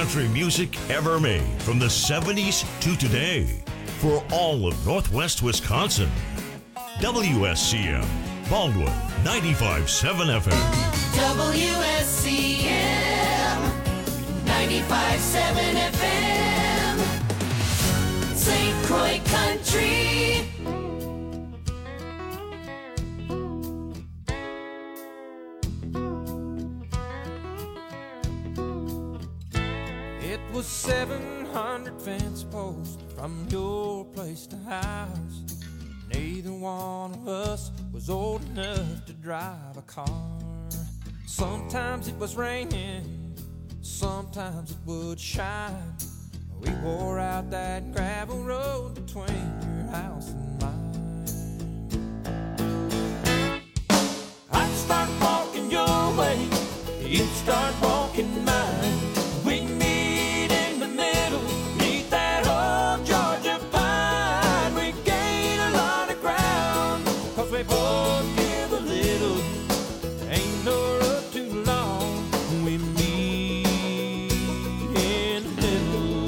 country music ever made from the 70s to today for all of Northwest Wisconsin. WSCM, Baldwin, 95.7 FM. WSCM, 95.7 FM, St. Croix Country. It was 700 fence posts from your place to house. Neither one of us was old enough to drive a car. Sometimes it was raining, sometimes it would shine. We wore out that gravel road between your house and mine. I'd start walking your way, you'd start walking mine. We meet in the middle, meet that old Georgia pine. We gain a lot of ground, 'cause we both give a little. Ain't no road too long, we meet in the middle.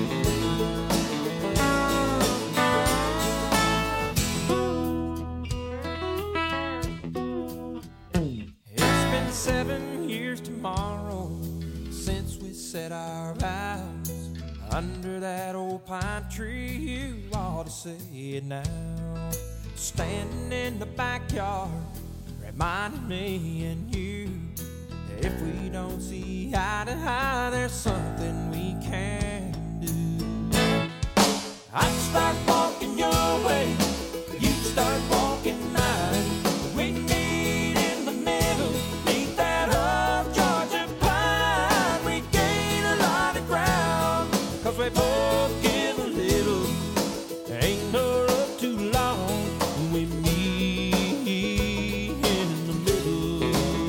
It's been 7 years tomorrow since we said our vows under that old pine tree. You ought to say it now. Standing in the backyard, reminding me and you, if we don't see eye to eye, there's something we can do. I'd start walking your way, you'd start walking mine. We meet in the middle, meet that old Georgia pine. We gain a lot of ground, 'cause we both give a little. Ain't no road too long, we meet in the middle.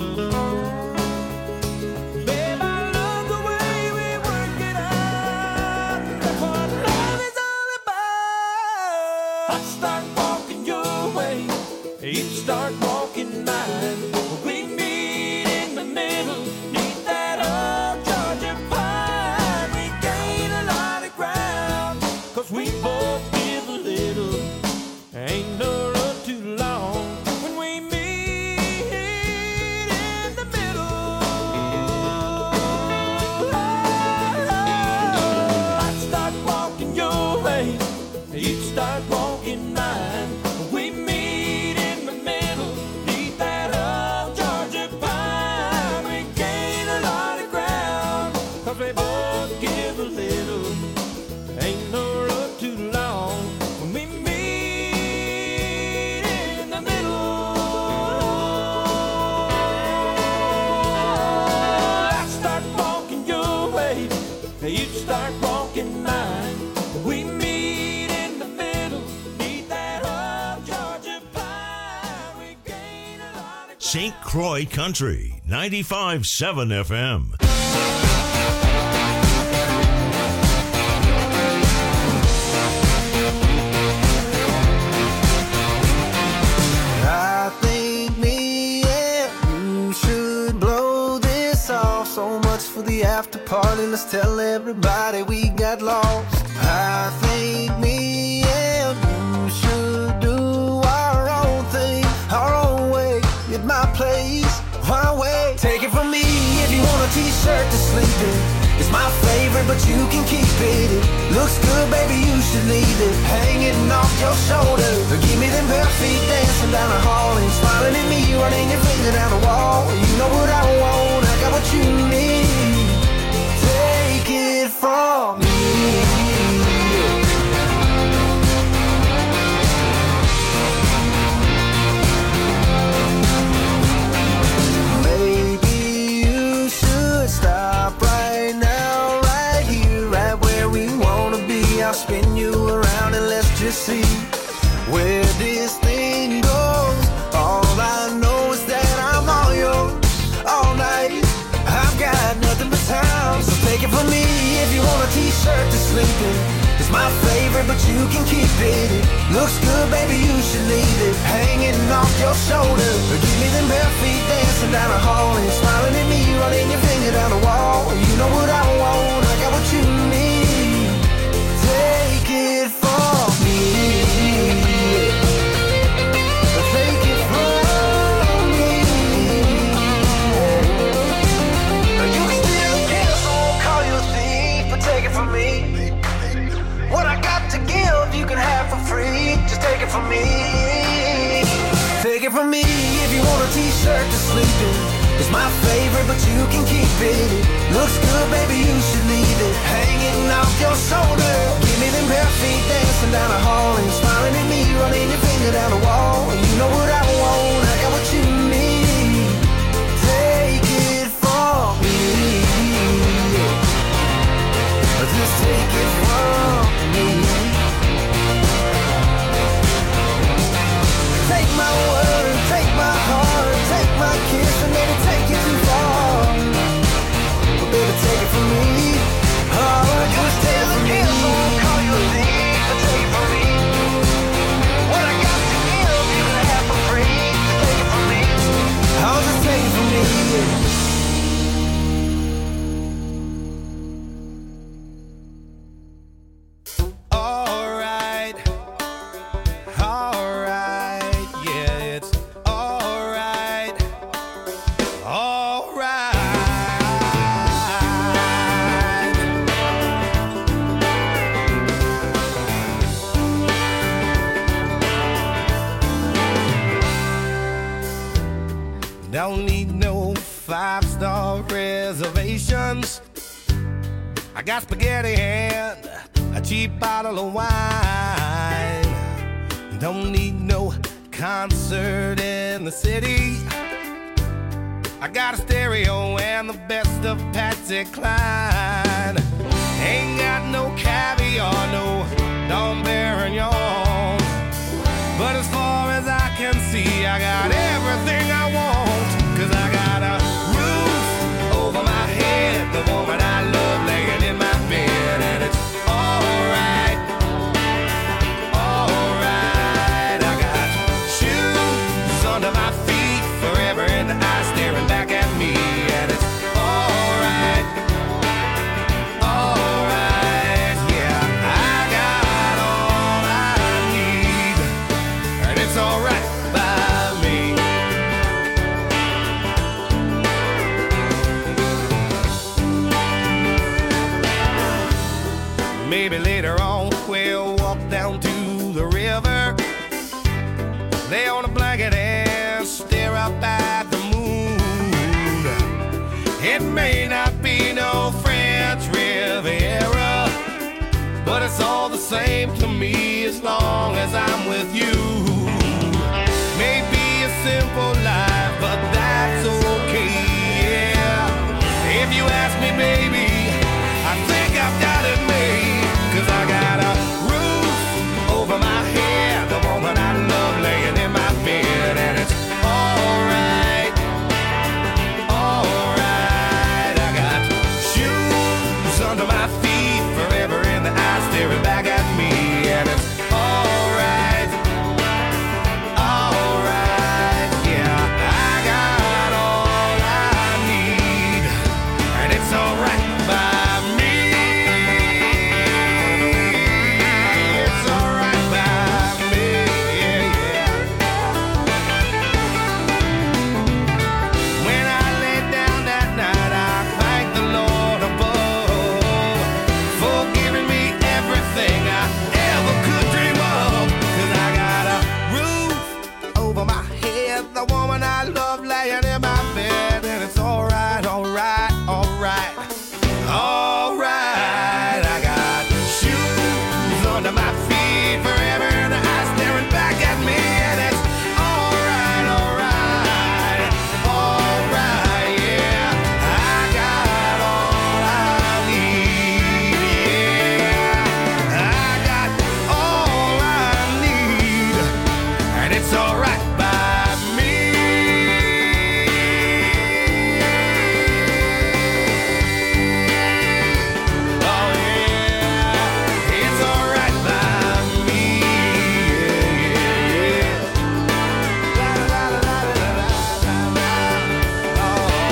Babe, I love the way we work it out. That's what love is all about. I start walking your way, you start walking mine. We meet in the middle, meet that old Georgia pine. We gain a lot of ground, 'cause we both give a little. Ain't no road too long when we meet in the middle. I'd start walking your way, you'd start walking mine. We meet in the middle, meet that old Georgia pine. We gain a lot of ground, 'cause we both give a little. Ain't no road too long when we meet in the middle. I'd start walking your way, you'd start walking mine. We meet in the middle, meet that old Georgia pine. We gain a lot of St. Croix Country, 95.7 FM. I think me and you should blow this off. So much for the after party, let's tell everybody we got lost. I think me and you should do our own thing, our own way, at my place, my way. Take it from me, if you want a t-shirt to sleep in, it's my favorite, but you can keep it. It looks good, baby, you should leave it hanging off your shoulder. Give me them bare feet dancing down the hall and smiling at me, running your finger down the wall. You know what I want, I got what you need. Take it from me. Maybe you should stop right now, right here, right where we wanna be. I'll spin you around and let's just see where this thing goes. All I know is that I'm all yours all night. I've got nothing but time, so take it from me. If you want a t-shirt to sleep in, it's my favorite, but you can keep it. It looks good, baby, you should leave it hanging off your shoulder. Give me them bare feet dancing down the hall and smiling at me, running your finger down the wall. You know what I want, I got dessert to sleep in. It's my favorite, but you can keep it. It looks good, baby, you should leave it hanging off your shoulder. Give me them bare feet dancing down the hall and smiling at me, running your finger down the wall. You know what I want, I got what you need. Take it from me. Just take it from me. Take my word, take my heart, take my kiss, and maybe take it too far. But baby, take it from me. Oh, just take it from me. Call you a thief, but take it from me. What I got to give, you can have for free. Take it from me. Oh, just take it from me. Don't need no 5-star reservations. I got spaghetti and a cheap bottle of wine. Don't need no concert in the city. I got a stereo and the best of Patsy Cline. Ain't got no caviar, no Dom Perignon. But as far as I can see, I got everything I want. 'Cause I got a roof over my head, the woman I love laying in my bed, and it's alright, alright. I got shoes under my feet, forever in the eyes staring back at me, and it's alright, alright. Yeah, I got all I need, and it's alright by me. Maybe later on we'll walk down to the river, lay on a blanket and stare up at the moon. It may not be no French Riviera, but it's all the same to me as long as I'm with you. Maybe a simple life, but that's okay, yeah. If you ask me, baby, I think I've got it made. 'Cause I got a roof over my head, the woman I love laying in my bed, and it's alright, alright. I got shoes under my feet, forever in the eyes staring back at me, and it's alright, alright. Yeah, I got all I need, and it's alright by me. The woman I love laying in my bed, and it's alright, alright, alright, alright. I got shoes under my feet, forever in the eyes staring back at me, and it's alright, alright, alright, yeah. I got all I need, yeah. I got all I need, and it's alright by me. Oh yeah, it's alright by me. Yeah, yeah, yeah. La la la la la la la la.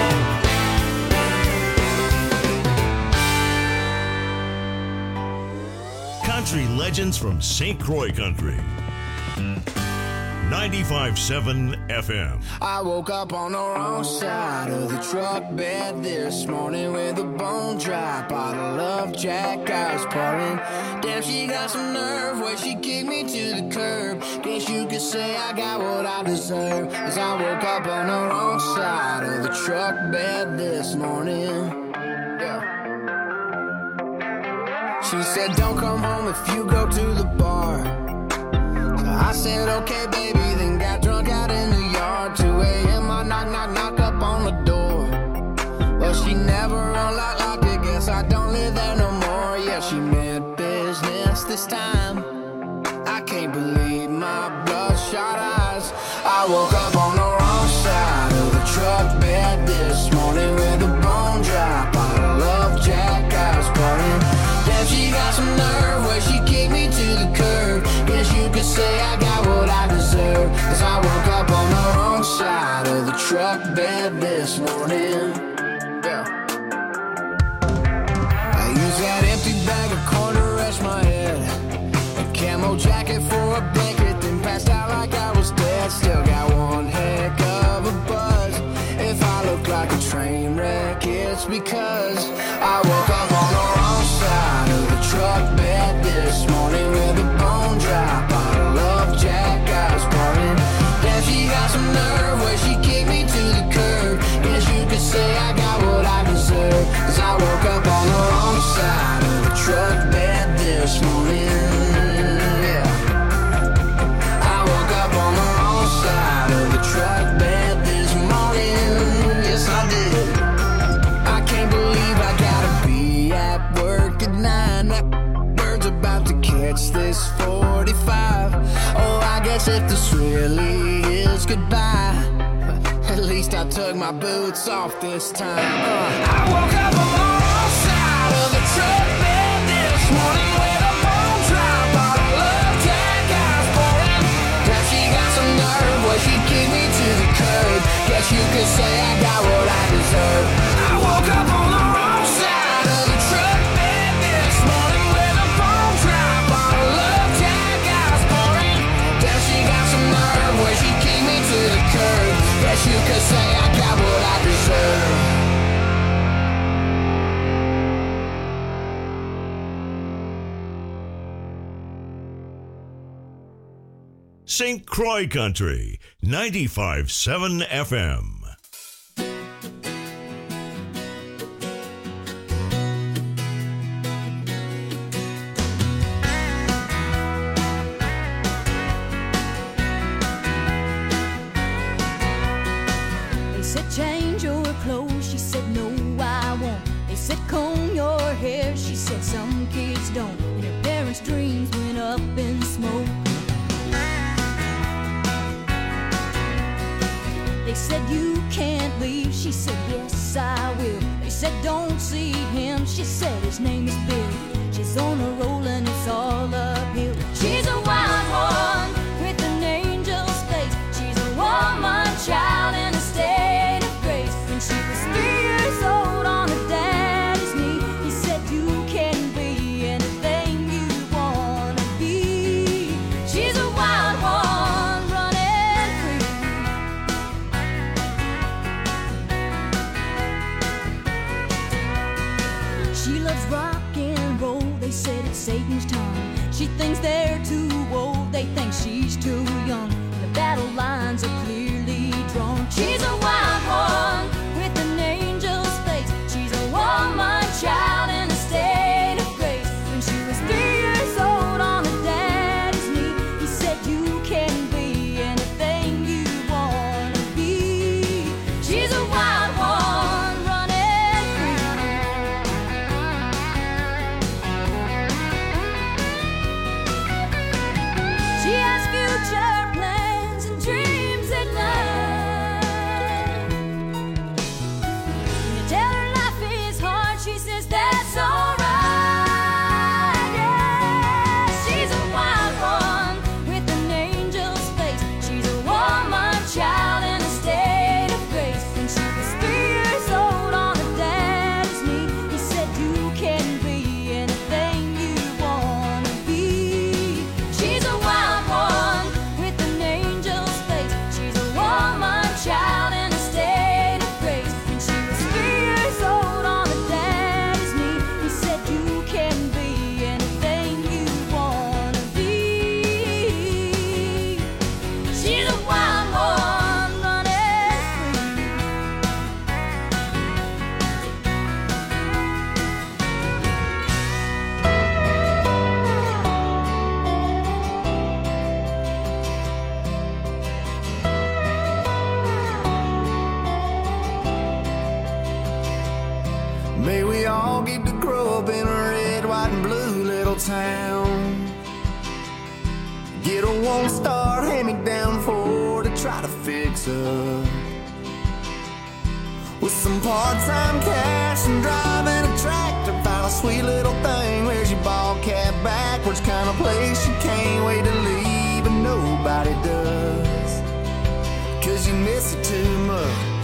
Oh. Country legends from St. Croix Country. 95.7 FM. I woke up on the wrong side of the truck bed this morning with a bone dry bottle of Jack I was pouring. Damn, she got some nerve where she kicked me to the curb. Then Guess you could say I got what I deserve, 'cause I woke up on the wrong side of the truck bed this morning. Yeah. She said don't come home if you go to the bar. So I said okay baby, then got drunk out in the yard. 2 a.m. I knock up on the door. Well, she never unlocked it, guess I don't live there no more. Yeah, she meant business this time. I can't believe my bloodshot eyes. I woke up on the wrong side of the truck bed this morning with a bone dry bottle of Jack Ice burning. Damn, she got some nerve where she kicked me to the curb. Guess you could say I got what I deserve, 'cause I woke up on the wrong side of the truck bed this morning. Yeah. I used that empty bag of corn to rest my head, a camo jacket for a blanket, then passed out like I was dead. Still got one heck of a buzz. If I look like a train wreck, it's because I woke up on the wrong side of the truck bed this morning with a bone dry bottle of Jack Ice burning. Damn, she got some nerve where she kicked me to the curb. Guess you could say I got what I deserve, 'cause I woke up on the wrong side of the truck bed this morning. Yeah. I woke up on the wrong side of the truck bed this morning. Yes, I did. I can't believe I gotta be at work at 9. That bird's about to catch this 45. Oh, I guess if this really is goodbye, at least I took my boots off this time. I woke up on the wrong side of the truck bed this morning with a bone dry bottle of Jack Ice pouring. Now she got some nerve where she kicked me to the curb. Guess you could say I got what I deserve. I woke up on the wrong side of the truck bed this morning with a bone dry bottle of Jack Ice pouring. Now she got some nerve where she kicked me to the curb. Guess you could say I got what I deserve. St. Croix Country, 95.7 FM. They said change your clothes, she said no I won't. They said comb your hair, she said some kids don't. And her parents' dreams went up in smoke. They said you can't leave, she said yes I will. They said don't see him, she said his name is Bill. She's on a roll and it's all uphill. She's a wild one with an angel's face. She's a woman child in a state of grace. When she was 3 years old on her daddy's knee, he said you can be anything you wanna be. She's a wild one running free. She loves rock and roll, they said it's Satan's time. She thinks they're too old, they think she's too young. The battle lines are clearly drawn. She's a wild one with an angel's face. She's a woman child in a state of grace. When she was 3 years old on her daddy's knee, he said you can be anything you wanna be. She's a wild one running free. She has future plans and dreams at night. all get to grow up in a red, white, and blue little town. Get a one-star hand-me-down Ford to try to fix up. With some part-time cash and driving a tractor, find a sweet little thing. Where's your ball cap backwards kind of place you can't wait to leave, and nobody does, 'cause you miss it too much.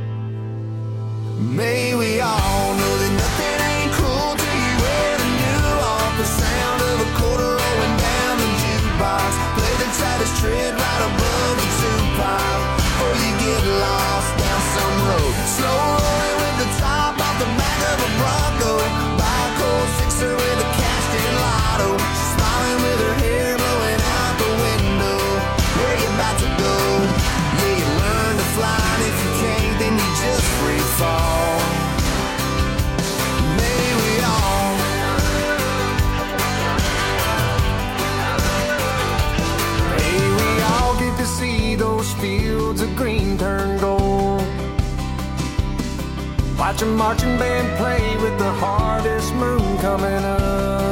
May we all know that nothing ain't cool till you wear the new off. The sound of a quarter rolling down the jukebox. Play the tightest tread right above the two-pipe, or you get lost down some road. Slow rolling with the top off the back of a Bronco. Buy a cold sixer with a cashed-in lotto. She's smiling with her hair blowing out the window. Where you about to go? Yeah, you learn to fly, and if you can't, then you just free fall. May we all get to see those fields of green turn gold. Watch a marching band play with the hardest moon coming up.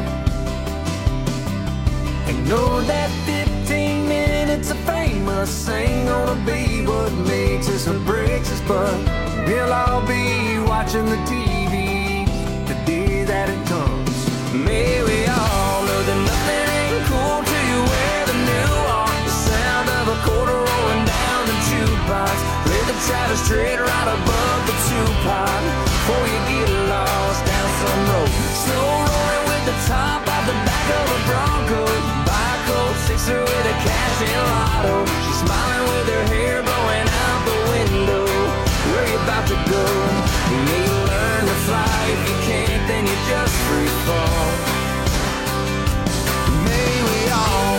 And know that 15 minutes of fame us ain't gonna be what makes us or breaks us, but we'll all be watching the TV the day that it comes. May we all know that nothing ain't cool till you wear the new off. The sound of a quarter rolling down the jukebox. Play the Travis straight right above the two-pipe, before you get lost down some road. Slow rolling with the top off the back of a Bronco. Buy a cold sixer with a cash-in lotto. She's smiling with her hair blowing out the window. Where you about to go? You may learn to fly. If you can't, then you just free fall. May we all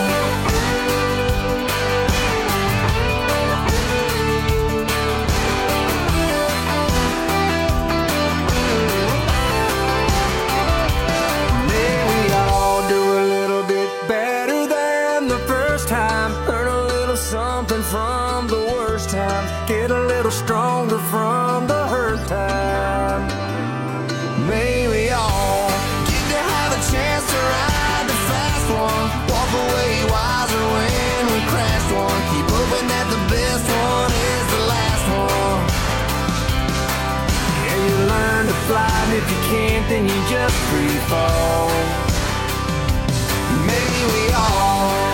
from the worst times, get a little stronger from the hurt time. May we all get to have a chance to ride the fast one, walk away wiser when we crashed one. Keep hoping that the best one is the last one. Yeah, you learn to fly, and if you can't, then you just free fall. May we all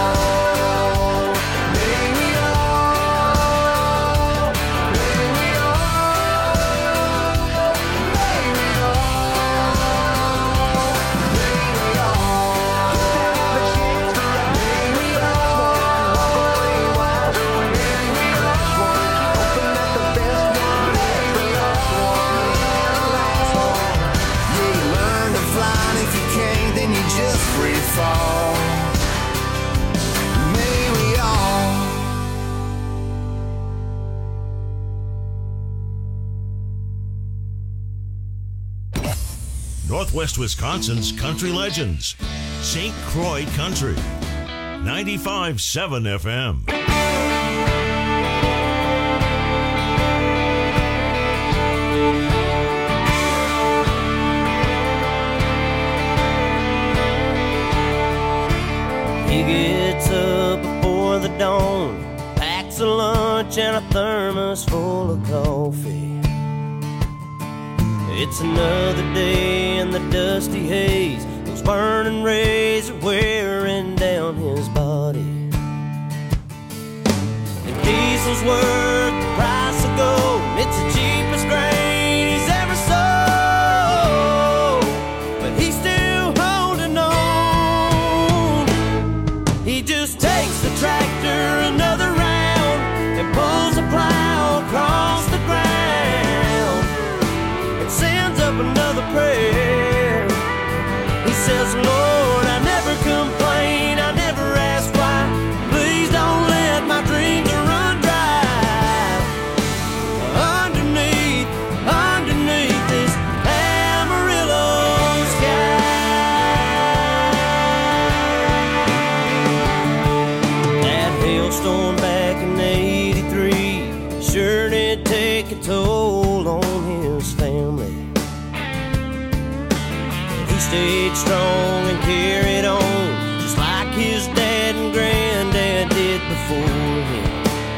fall. May we all Northwest Wisconsin's country legends. St. Croix Country. 95.7 FM. He gets up before the dawn, packs a lunch and a thermos full of coffee. It's another day in the dusty haze. Those burning rays are wearing down his body. The diesel's worth the price of gold. It's the cheapest grain he's ever sold, but he's still holding on. He just takes the tractor another round and pulls the plow across the ground and sends up another prayer. He says, Lord, I never complain, I never ask why. Please don't let my dreams run dry. Underneath this Amarillo sky. That hailstorm back in '83 sure did take a toll on his family. stayed strong and carried on, just like his dad and granddad did before him.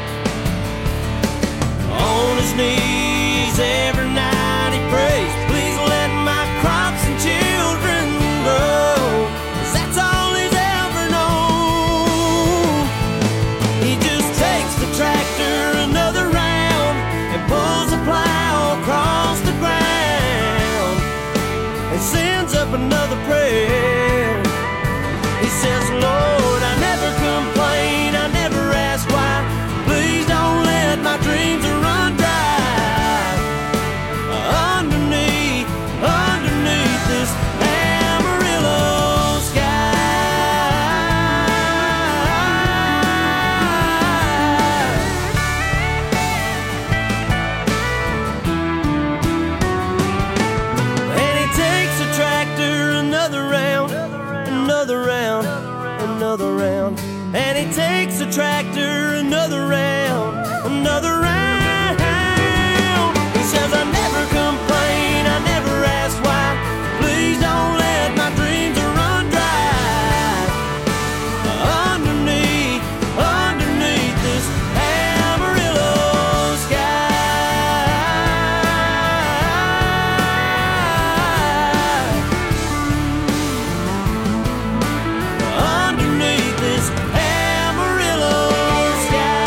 On his knees every night he prays, please let my crops and children grow, 'cause that's all he's ever known. He just takes the tractor another round and pulls the plow across the ground and sends up another prayer. He says, Lord, I never complain, I never ask why, please don't let my dreams run dry. Underneath this Amarillo sky. And he takes the tractor another round, another round, another round. And he takes the tractor another round, another round. He says, I never complain, I never ask why, please don't let my dreams run dry. Underneath this Amarillo sky. Underneath this Amarillo sky.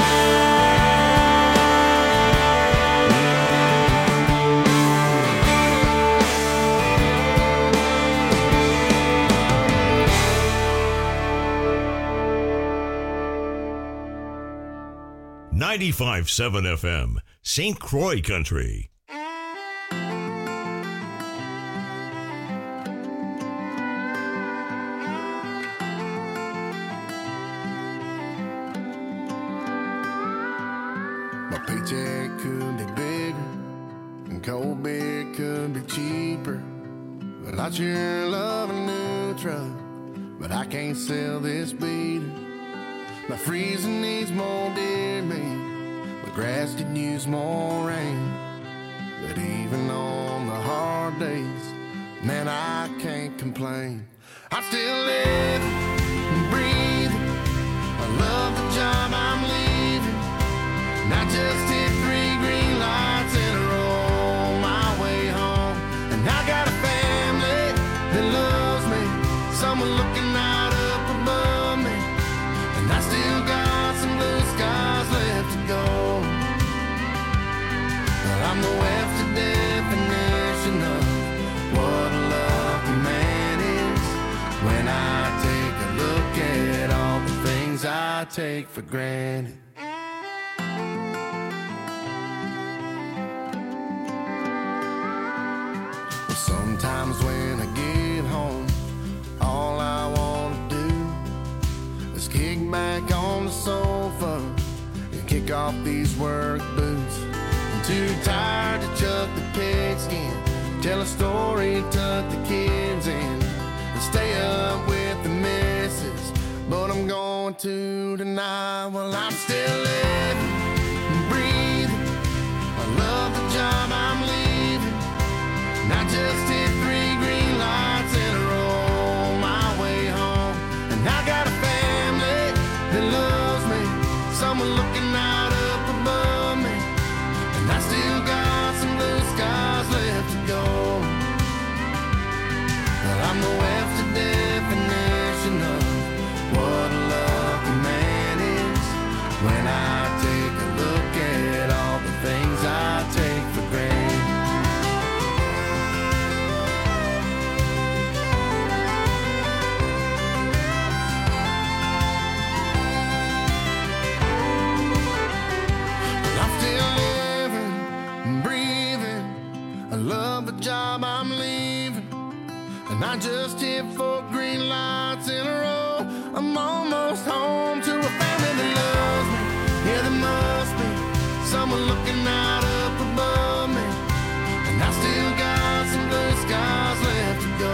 95.7 FM, St. Croix Country. My paycheck could be bigger and cold beer could be cheaper, but I sure love a new truck, but I can't sell this beater. My freezer needs more deer meat, my grass could use more rain, but even on the hard days, man, I can't complain. I'm still living and breathing, I love the job I'm leaving, and I just hit 3 green lights in a row on my way home. And I got a family that loves me, someone looking out up above me, and I still got some blue skies left to go. But I'm the Webster definition of what a lucky man is, when I take a look at all the things I take for granted. Sometimes when I get home, all I want to do is kick back on the sofa and kick off these work boots. I'm too tired to chuck the pigskin, tell a story, tuck the kids in, and stay up with the missus, but I'm going to tonight. Well, I'm still living and breathing, I love the job I'm leaving, and I just hit 3 green lights in a row on my way home. And I got a family that loves me, someone looking out up above me, and I still got some blue skies left to go. But I'm the Webster definition of what a lucky man is, when I take a look at all the things I take for granted. Job I'm leaving, and I just hit 4 green lights in a row. I'm almost home to a family that loves me. Yeah, there must be someone looking out up above me, and I still got some blue skies left to go.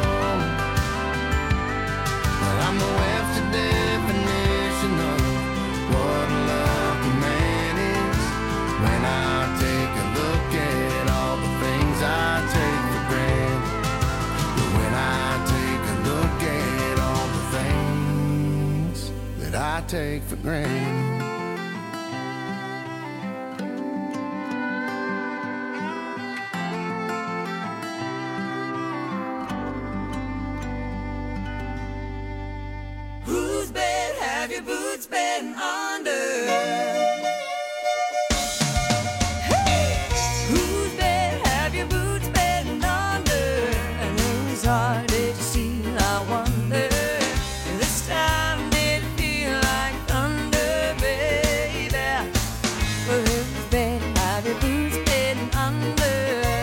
Well, I'm the Webster definition of what a lucky man is, when I take a look at all the things I take for granted. When I take for granted. Whose bed have your boots been under? Whose bed have your boots been under? And whose heart did you steal, I wonder? This time did it feel like thunder, baby? Well, whose bed have your boots been under?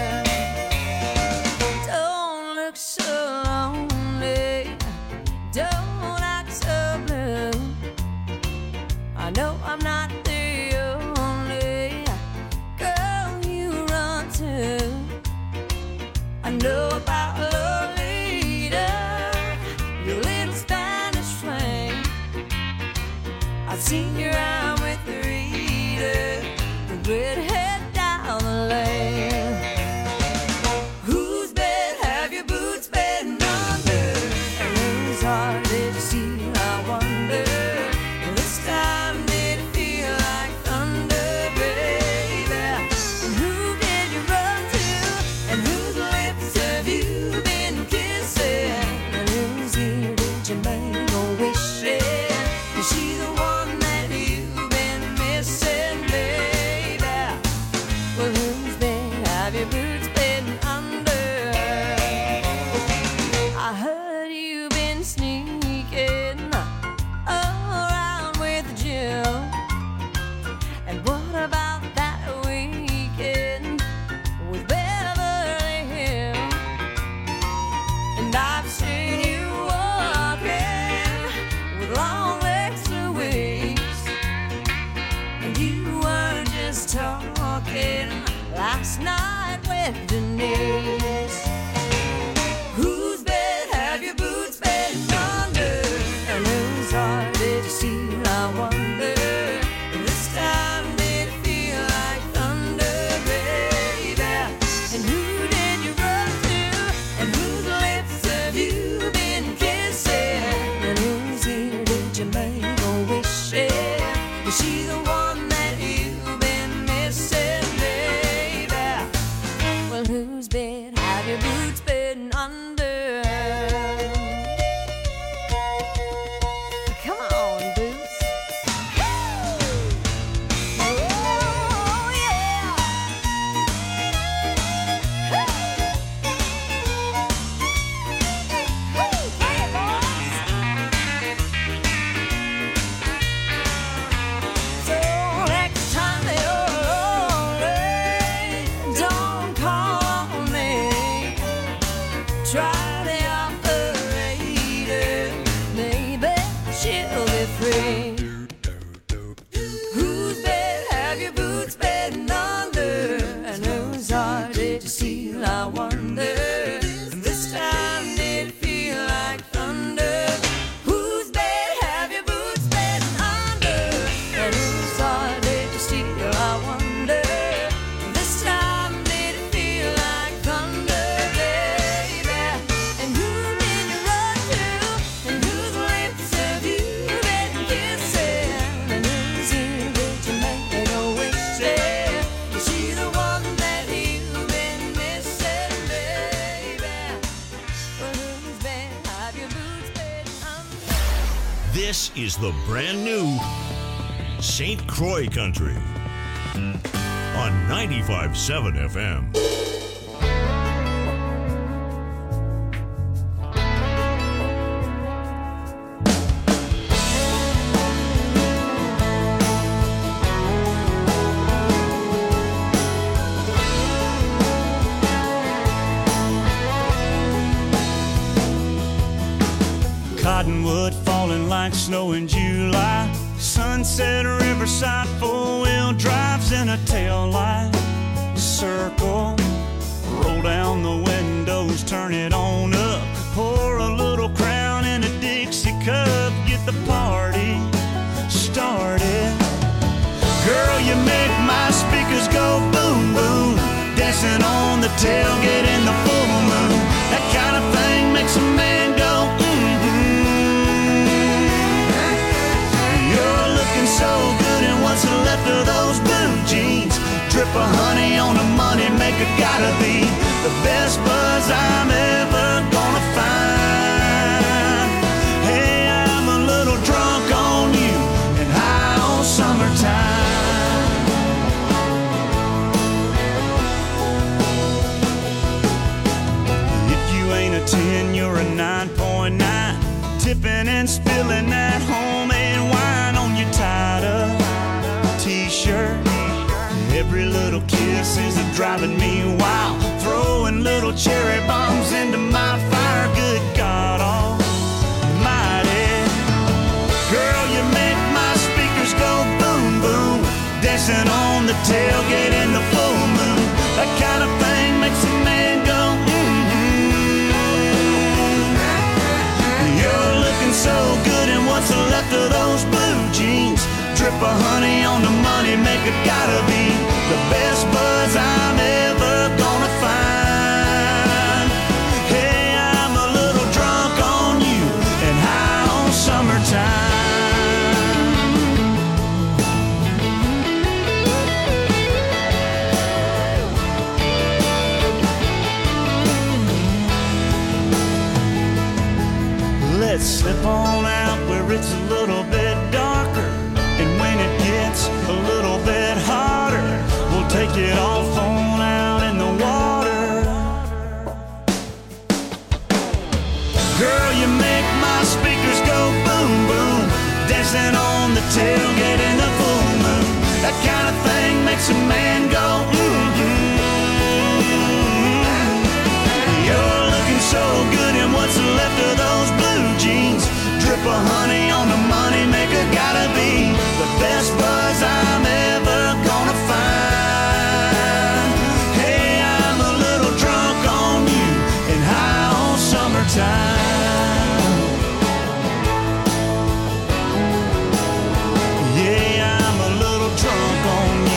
Don't look so lonely, don't act so blue. I know I'm not the only girl you run to. I know about Lolita, your little Spanish flame. I've seen your eye with Rita, the redhead down the lane. Whose bed have your boots been under? And whose heart did you steal, I wonder? This time did it feel like thunder, baby? And who did you run to? And whose lips have you been kissing? And whose ear did you make a wish in? Is she the one that you've been missing, baby? Well, whose bed have your boots been under? I heard you've been sneaking around with Jill. And what about that weekend with Beverly Hills? And I've seen you walking with long legs for weeks. And you were just talking last night with Denise. Whose bed have your boots been under? And whose heart did you steal, I wonder? This time did it feel like thunder, baby? And who did you run to? And whose lips have you been kissing? And whose ear did you make a wish in? Is she the one that you've been missing, baby? Well, whose bed have your boots been under? Come on, Boots. Oh, yeah. Hey, boys. So next time you're lonely, don't call me. Try the operator, maybe she'll be free. Whose bed have your boots been under? And whose heart did you steal, I wonder? And this time did it feel like thunder? Whose bed have your boots been under? And whose heart did you steal, I wonder? This time did it feel like thunder, baby? And who did you run to? And whose lips have you been kissing? And whose ear did you make a wish in? Is she the one that you've been missing, baby? Well, whose bed have your boots been under? This is the brand new St. Croix Country on 95.7 FM. Cottonwood falling like snow in July. Sunset Riverside, four-wheel drives in a tail light. Circle, roll down the windows, turn it on up. Pour a little Crown in a Dixie cup, get the party started. Girl, you make my speakers go boom, boom. Dancing on the tailgate in the full moon. That kind of thing makes a man go, mm-hmm. You're and spilling that homemade wine on your tied-up t-shirt. Every little kiss is driving me wild, throwing little cherry bombs into my fire. Good God almighty, girl, you make my speakers go boom, boom, dancing on the tailgate in the full moon. That kind of thing makes a man go You're looking so good in what's left of those blue jeans. Drip of honey on the money maker, gotta be the best buzz I'm ever gonna find. Hey, I'm a little drunk on you and high on summertime. Let's slip on out where it's a little bit darker, and when it gets a little bit hotter, we'll take it off on out in the water. Girl, you make my speakers go boom, boom, dancing on the tailgate in the full moon. That kind of thing makes a man go You're looking so good in what's left of those blue jeans. Drip of honey on the money maker, gotta be the best buzz I'm ever gonna find. Hey, I'm a little drunk on you and high on summertime. Yeah, I'm a little drunk on you.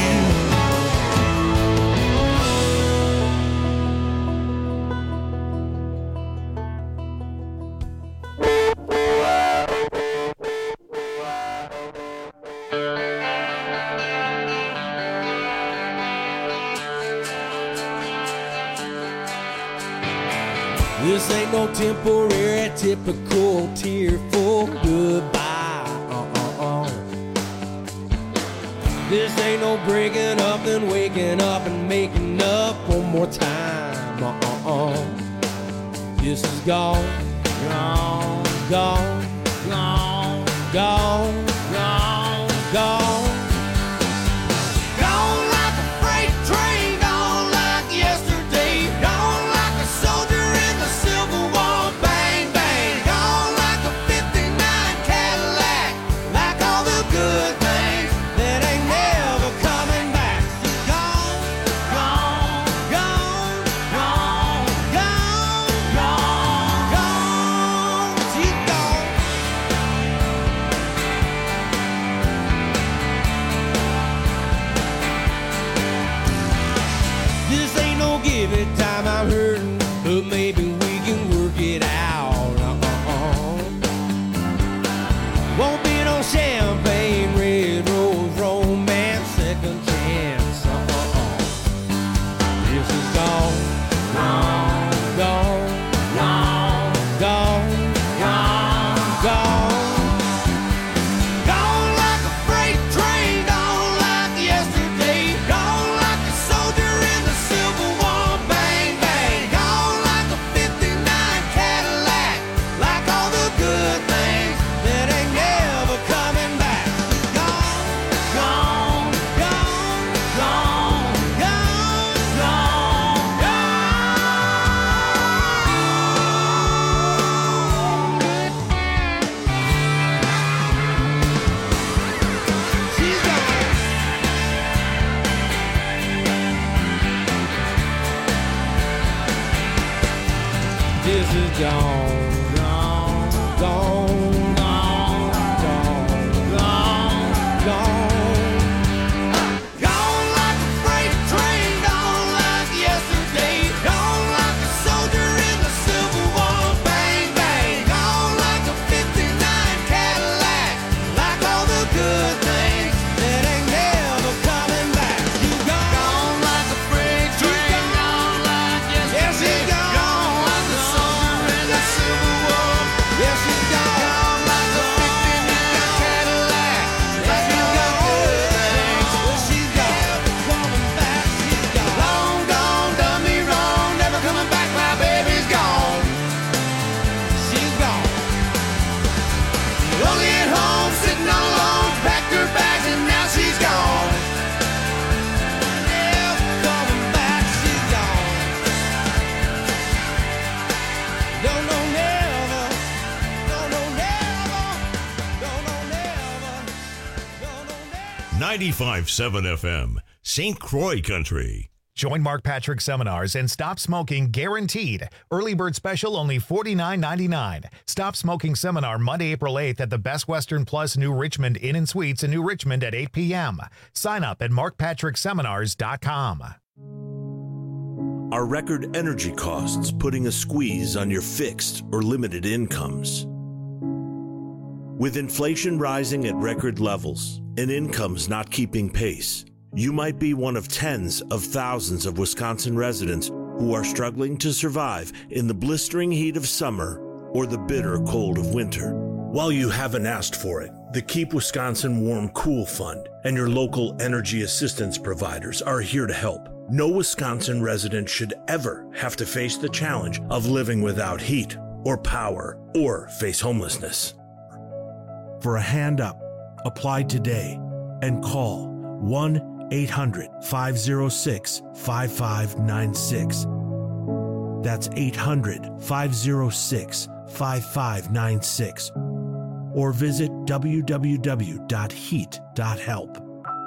This ain't no temporary, typical, tearful goodbye. This ain't no breaking up, then waking up and making up one more time. This is gone, gone, gone, gone, gone, gone, gone. Gone like a freight train, gone like yesterday, gone like a soldier in the Civil War, bang, bang, gone like a 59 Cadillac, like all the good things that ain't never coming back. Gone, gone, gone, gone, gone, gone, gone, she's gone. This ain't no give it time, I'm hurting, but maybe we can work it out. Won't be no champagne, red rose, romance, second chance. This is gone, gone, gone, gone, gone, gone, gone. Gone like a freight train, gone like yesterday, gone like a soldier in the Civil War, bang, bang, gone like a 59 Cadillac, like all the good things that ain't never coming back. Gone, gone, gone, gone, gone, gone, gone. She's gone. This is gone, gone, gone, gone, gone, gone. Gone like a freight train, gone like yesterday, gone like a soldier in the Civil War, bang, bang, gone like a 59 Cadillac, like all the good things that ain't never coming back. She's gone like a freight train, gone like yesterday, gone like a soldier in the Civil 95.7 FM, St. Croix Country. Join Mark Patrick Seminars and stop smoking guaranteed. Early bird special only $49.99. Stop smoking seminar Monday, April 8th at the Best Western Plus New Richmond Inn and Suites in New Richmond at 8 p.m. Sign up at markpatrickseminars.com. Are record energy costs putting a squeeze on your fixed or limited incomes? With inflation rising at record levels and incomes not keeping pace, you might be one of tens of thousands of Wisconsin residents who are struggling to survive in the blistering heat of summer or the bitter cold of winter. While you haven't asked for it, the Keep Wisconsin Warm Cool Fund and your local energy assistance providers are here to help. No Wisconsin resident should ever have to face the challenge of living without heat or power or face homelessness. For a hand up, apply today and call 1-800-506-5596. That's 800-506-5596. Or visit www.heat.help.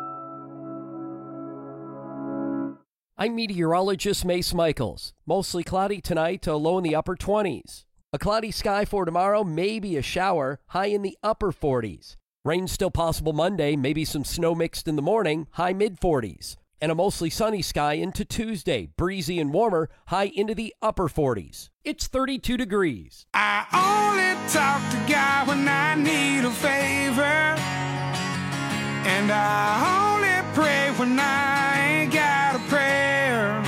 I'm meteorologist Mace Michaels. Mostly cloudy tonight to low in the upper 20s. A cloudy sky for tomorrow, maybe a shower, high in the upper 40s. Rain still possible Monday, maybe some snow mixed in the morning, high mid-40s. And a mostly sunny sky into Tuesday, breezy and warmer, high into the upper 40s. It's 32 degrees. I only talk to God when I need a favor. And I only pray when I ain't got a prayer.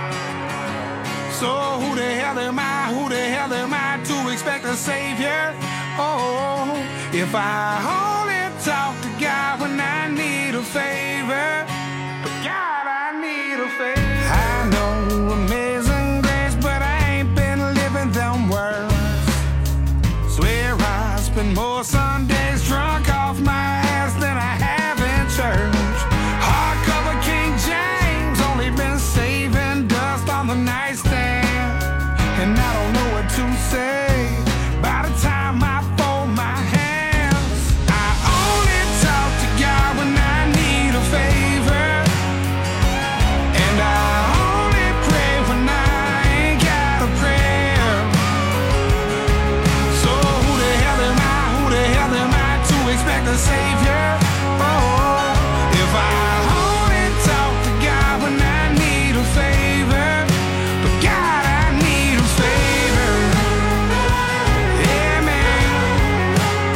So who the hell am I to expect a savior? Oh, if I only talk to God when I need a favor. But God, I need a favor. I know amazing grace, but I ain't been living them words. Swear I spend more Sundays drunk off my ass than I have in church. Hardcover King James, only been saving dust on the nightstand. And I don't know what to say by the time I fold my hands. I only talk to God when I need a favor. And I only pray when I ain't got a prayer. So who the hell am I to expect a savior? Oh, if I only talk to God when I need a favor. But God, I need a favor. Amen.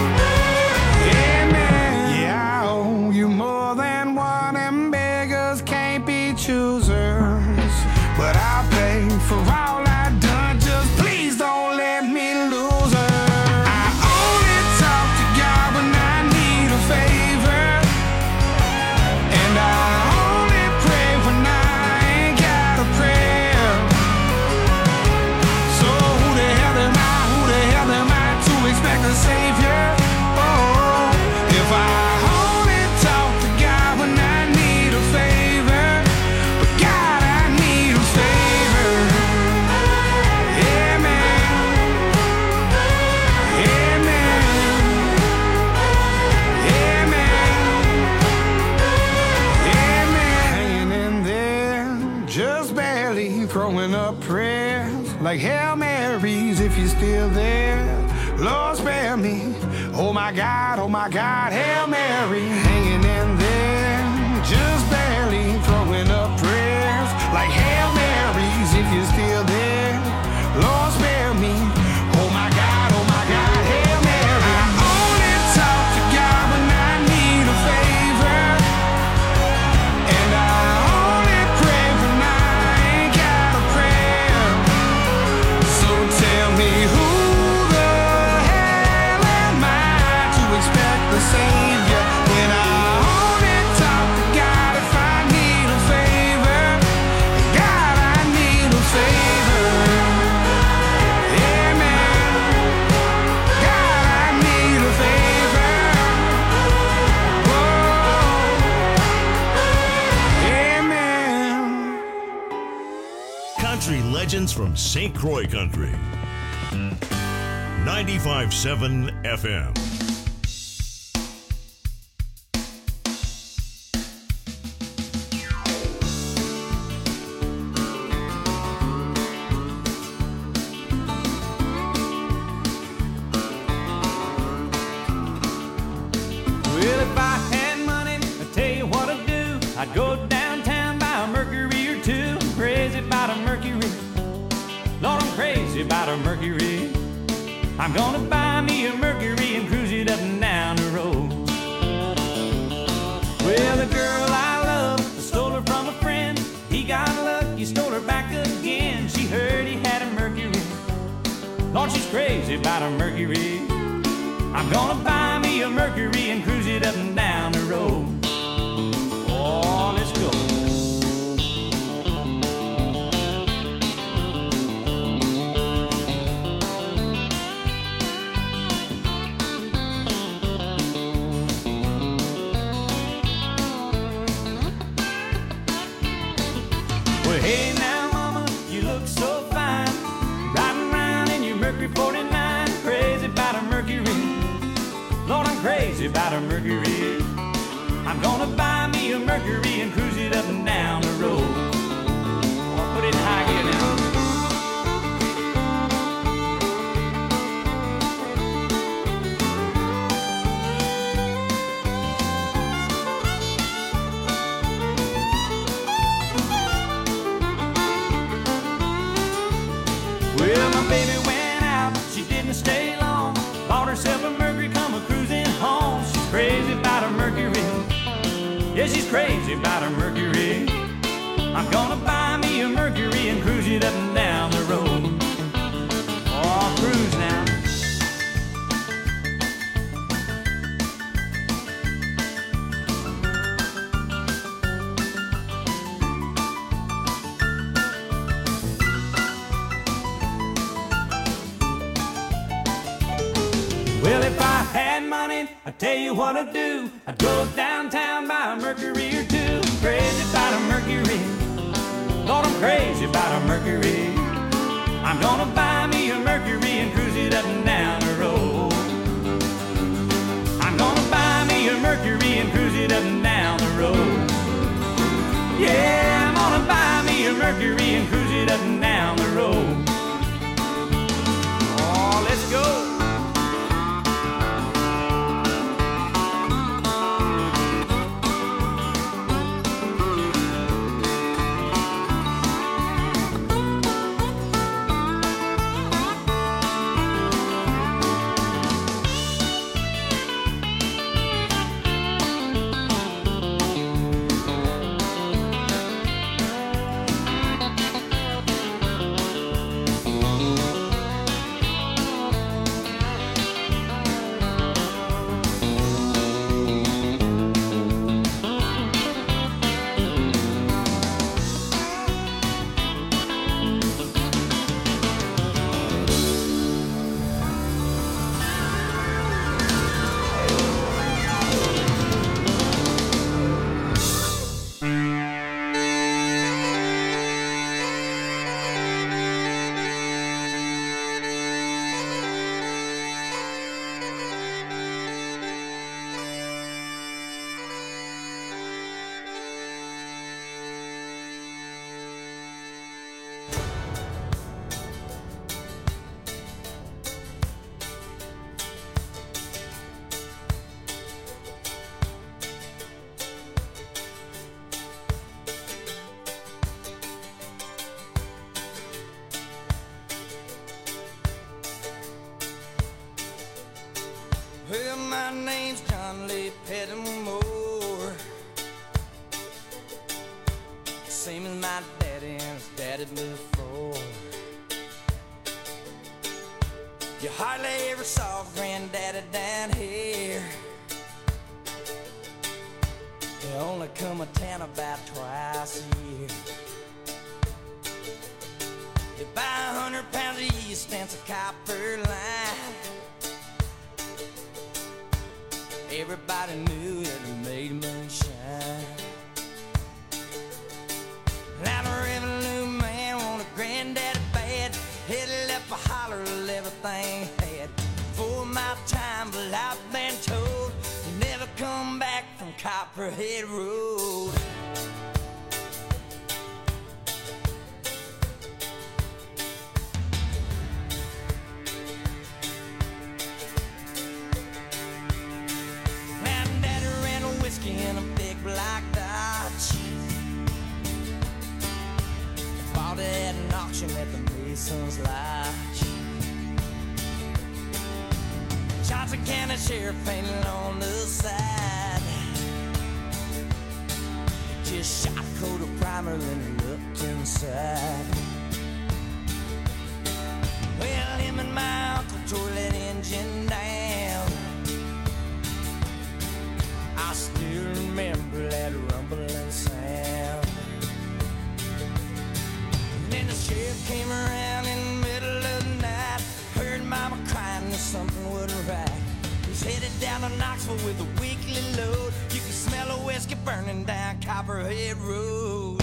Amen. Yeah, I owe you more than one, and beggars can't be choosers. But I'll pay for all I've done, just please don't let me lose her. I only talk to God when I need a favor. And I only pray when I ain't got a prayer. So who the hell am I to expect a savior? Oh, if I only talk to God when I need a favor. But God, I need a favor. Amen. Amen. Amen. Hanging in there, just barely throwing up prayers like Hail Marys if you're still there. Lord, spare me. Oh my God, Hail Mary. Hanging in there, just barely throwing up prayers like Hail Marys if you're still there. Lord, spare me. Oh my God, Hail Mary. I only talk to God when I need a favor. And I only pray when I ain't got a prayer. So tell me who the hell am I to expect the savior? And I only talk to God if I need a favor. God, I need a favor. Amen. God, I need a favor. Whoa. Amen. Country legends from St. Croix Country. 95.7 FM. I'd go downtown, buy a Mercury or two. I'm crazy about a Mercury. Lord, I'm crazy about a Mercury. I'm gonna buy me a Mercury and cruise it up and down the road. Well, the girl I love, I stole her from a friend. He got lucky, stole her back again. She heard he had a Mercury. Lord, she's crazy about a Mercury. I'm gonna buy me a Mercury and cruise it up and down the road. Oh, let's go. Well, hey now, mama, you look so fine. Riding around in your Mercury 49. Crazy about a Mercury. Lord, I'm crazy about a Mercury. I'm gonna buy me a Mercury and cruise it up and down the road. I'll put it in high gear now. Well, my baby went out, she didn't stay long. Bought herself a Mercury, come a-cruising home. She's crazy about a Mercury. Yeah, she's crazy about a Mercury. I'm gonna buy me a Mercury and cruise it up and down the road. Oh, I'll cruise now. Well, if I had money, I'd tell you what I'd do. I'd go downtown, buy a Mercury or two. Crazy about a Mercury. Lord, I'm crazy about a Mercury. I'm gonna buy me a Mercury and cruise it up and down the road. I'm gonna buy me a Mercury and cruise it up and down the road. Yeah, I'm gonna buy me a Mercury and cruise it up and down the road. Oh, let's go. Well, my name's John Lee Pettimore. Same as my daddy and his daddy before. You hardly ever saw Granddaddy down here. They only come to town about twice a year. They buy 100 pounds of yeast and some copper line. Everybody knew that it made moonshine. Now the revenue man wanted Granddaddy bad. Headed up a holler of everything he had. For my time, but I've been told you never come back from Copperhead Road. In a big black Dodge. fishing at the Mason's Lodge. Johnson County Sheriff painted on the side. Just shot a coat of primer, then looked inside. Well, him and my uncle tore that engine down. I still remember that rumbling sound. And then the sheriff came around in the middle of the night. Heard mama crying that something wasn't right. He's headed down to Knoxville with a weekly load. You can smell a whiskey burning down Copperhead Road.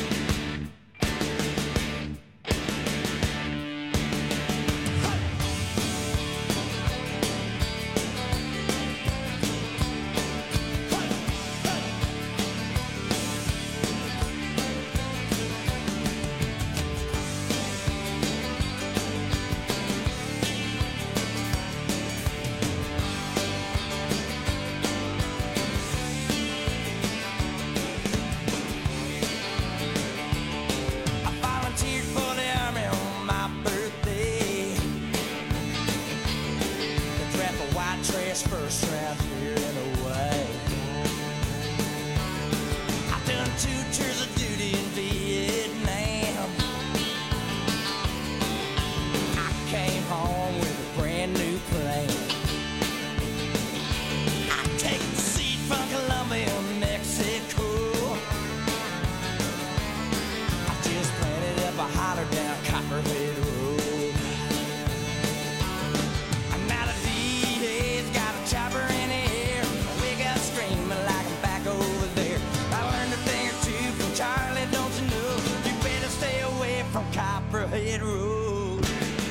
First round here and away. I've done 2 tours of duty in Vietnam. I came home with a brand new plane. I take the seat from Colombia, Mexico. I just planted up a holler down Copperhead Road. Chopper in the air, we got screaming like I'm back over there. I learned a thing or two from Charlie, don't you know? You better stay away from Copperhead Road.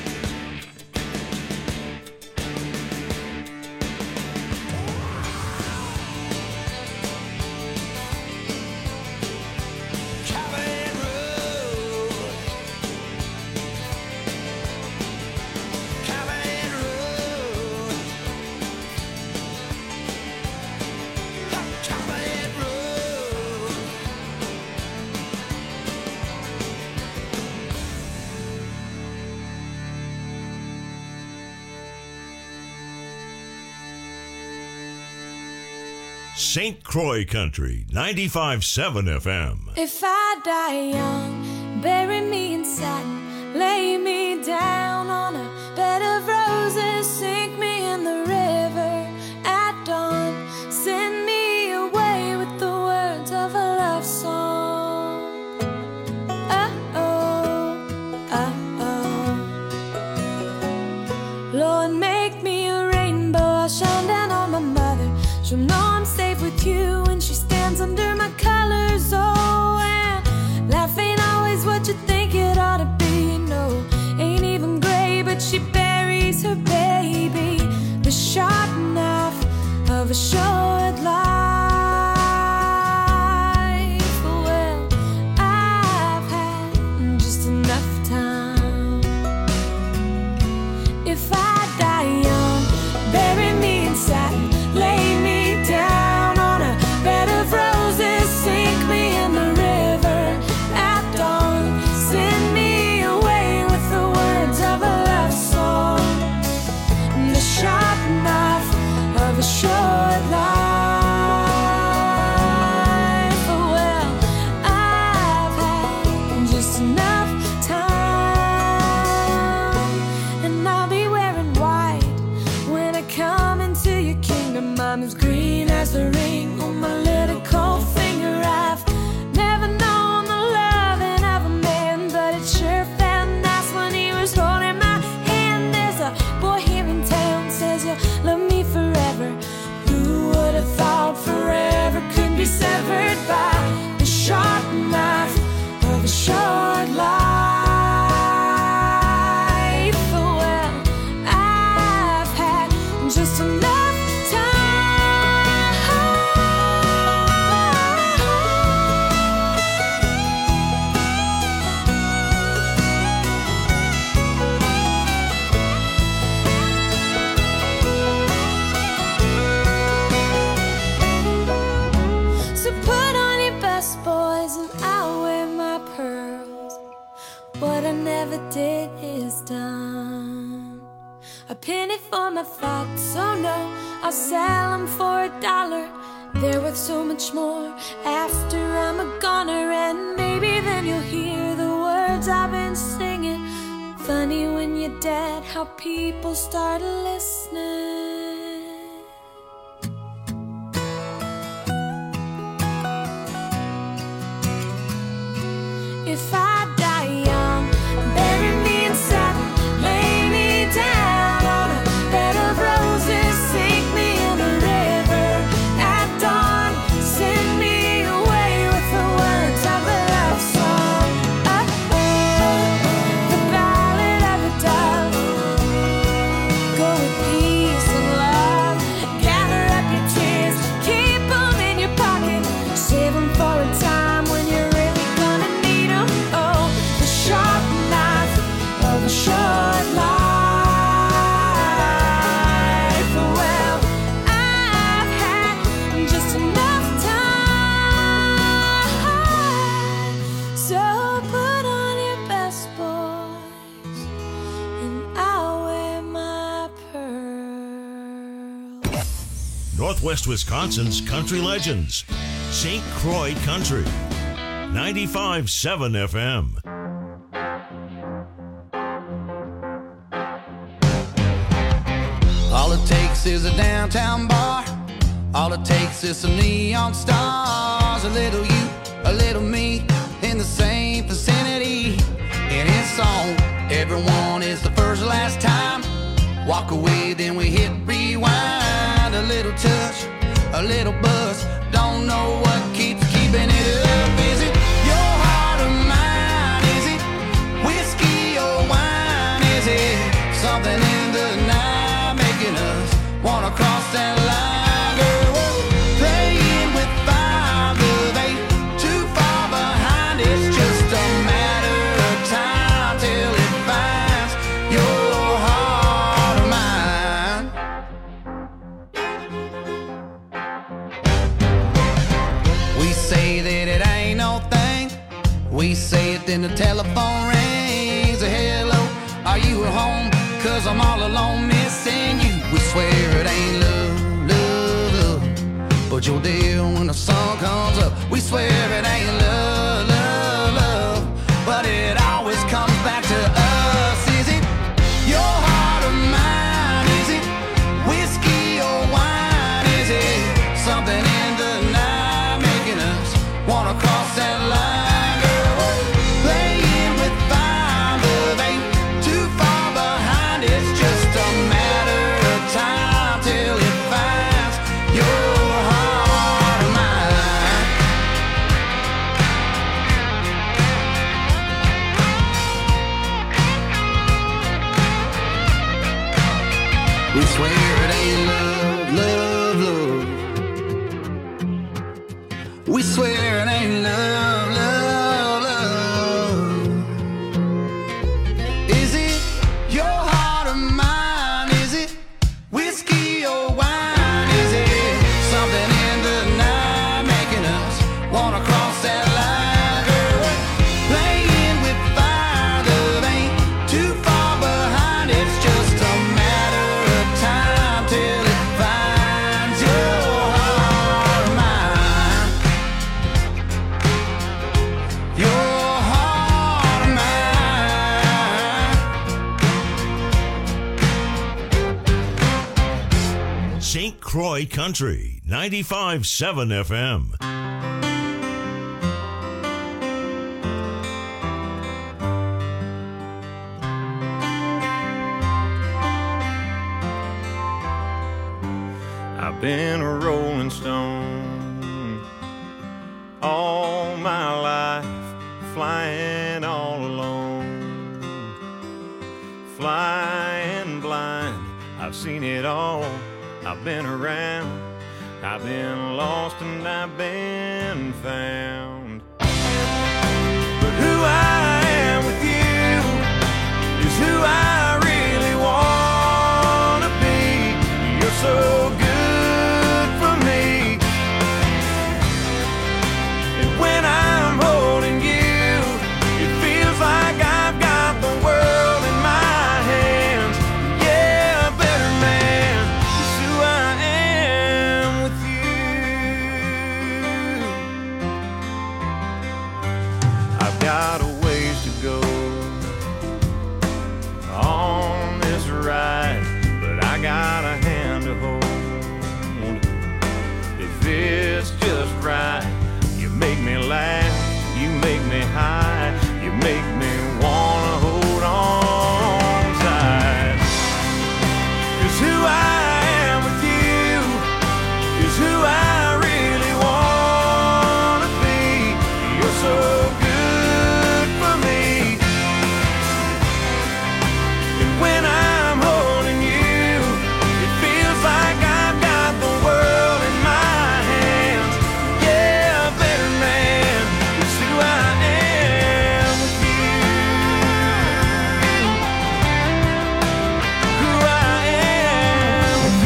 Copperhead Road. Copperhead Road. Copperhead Road. St. Croix Country, 95.7 FM. If I die young, bury me in satin, lay me down on a bed of roses, sink me in the river at dawn, send me away with the words of a love song. Lord, make me a rainbow, I'll shine down on my mother. She'll know I'm safe with you when she stands under my colors. Oh, and life ain't always what you think it ought to be. No, ain't even gray, but she buries her baby. ever did is done. A penny for my thoughts, oh no, I'll sell them for $1. They're worth so much more after I'm a goner. And maybe then you'll hear the words I've been singing. Funny when you're dead, how people start listening. If I die young, bury me in satin, lay me down on a bed of roses, sink me in the river at dawn, send me away with the words of a love song. The ballad of a dove. Go with peace and love. Gather up your tears, keep them in your pocket, save them for a time when you're really gonna need them. Oh, the sharp knife of a short life. Well, I've had just enough time. So put on your best, boys, and I'll wear my pearls. Northwest Wisconsin's country legends. St. Croix Country. 95.7 FM. All it takes is a downtown bar. All it takes is some neon stars. A little you, a little me, in the same vicinity. In his song, everyone is the first last time. Walk away, then we hit rewind. A little touch, a little buzz. Don't know what keeps keeping it up. Is it your heart or mine? Is it whiskey or wine? Is it something in the night making us wanna cross that line? Girl, we're playing with fire, but they too far behind. It's just a matter of time till it finds your heart or mine. We say that it ain't no thing. We say it, then the telephone rings. Hello, are you at home? 'Cause I'm all alone missing you. We swear it ain't love, love, love, but you're there when the sun comes up. We swear it ain't love, love, love, but it always comes back to us. Is it your heart or mine? Is it whiskey or wine? Is it something in the night making us wanna cross that line? Girl, we're playing with fire, but ain't too far behind. It's just a matter of time till it finds your heart or mine. We swear it ain't love, love, love. We swear it ain't love, love, love. Is it your heart or mine? Is it whiskey or wine? Is it something in the night making us wanna cross that line? Girl, we're playing with fire, love ain't too far behind. It's just a matter of time till it finds your heart or mine. Your heart or mine. St. Croix Country. 95.7 FM. I've been a rolling stone all my life, flying all alone, flying blind. I've seen it all, I've been around, I've been lost and I've been found. But who I am with you is who I really want to be. You're so good for me, and when I'm holding you, it feels like I've got the world got a ways to go on this ride, but I got a hand to hold. If it's just right, you make me laugh, you make me high, you make me wanna hold on tight. 'Cause who I am with you is who I really wanna be. You're so good for me, and when I'm holding you, it feels like I've got the world in my hands. Yeah, better man is who I am with you, who I am with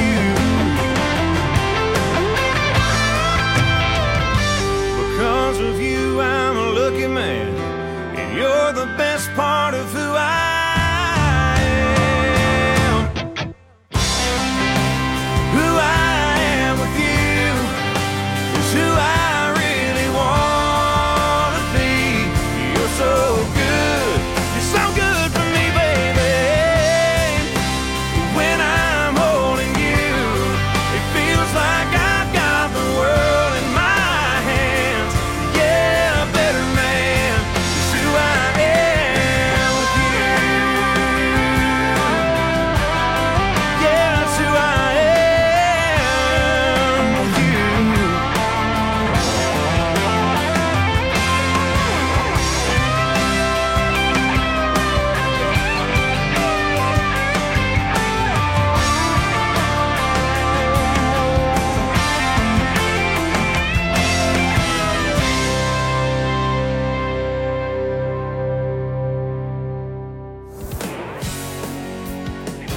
you. Because of you, I'm a lucky man, and you're the best part of who